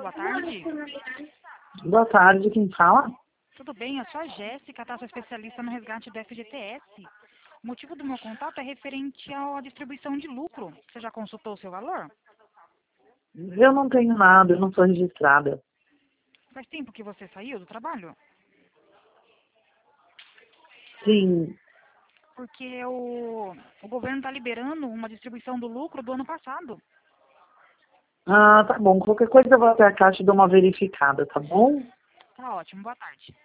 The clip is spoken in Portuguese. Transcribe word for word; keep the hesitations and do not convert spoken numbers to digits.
boa tarde. Boa tarde, quem fala? Tudo bem, eu sou a Jéssica, tá? Sou especialista no resgate do F G T S. O motivo do meu contato é referente à distribuição de lucro. Você já consultou o seu valor? Eu não tenho nada, eu não sou registrada. Faz tempo que você saiu do trabalho? Sim. Porque o, o governo está liberando uma distribuição do lucro do ano passado. Ah, tá bom. Qualquer coisa eu vou até a caixa e dou uma verificada, tá bom? Tá ótimo, boa tarde.